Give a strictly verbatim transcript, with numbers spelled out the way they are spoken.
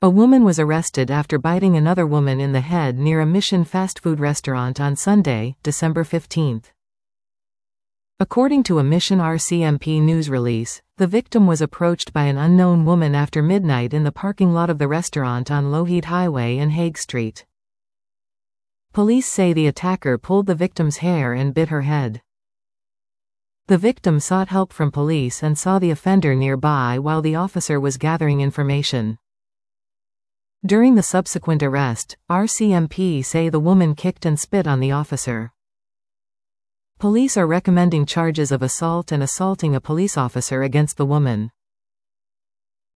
A woman was arrested after biting another woman in the head near a Mission fast food restaurant on Sunday, December fifteenth. According to a Mission R C M P news release, the victim was approached by an unknown woman after midnight in the parking lot of the restaurant on Lougheed Highway and Hague Street. Police say the attacker pulled the victim's hair and bit her head. The victim sought help from police and saw the offender nearby while the officer was gathering information. During the subsequent arrest, R C M P say the woman kicked and spit on the officer. Police are recommending charges of assault and assaulting a police officer against the woman.